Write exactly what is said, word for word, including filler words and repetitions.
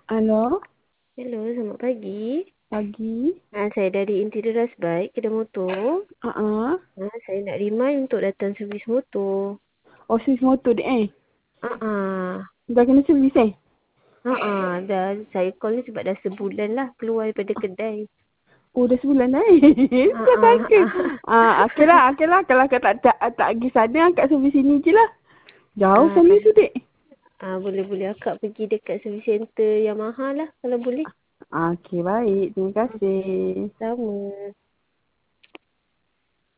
Halo, Hello, selamat pagi. pagi. Ah, saya dari Interior Rasbaik, kedai motor. Uh-uh. Ah, saya nak remind untuk datang servis motor. Oh, servis motor dia eh. Ah, ah. Dah kena servis eh? Ah, ah. Dah, saya call ni sebab dah sebulan lah keluar daripada kedai. Oh, dah sebulan dah eh. Ah, Tak ah, sangka. ah. Ah, okey lah, okey lah. Kalau kau tak, tak, tak pergi sana, kat servis sini je lah. Jauh Ah, sana tu, dek. ah, boleh-boleh akak pergi dekat servis center Yamaha lah kalau boleh. Okey, baik. Terima kasih. Sama.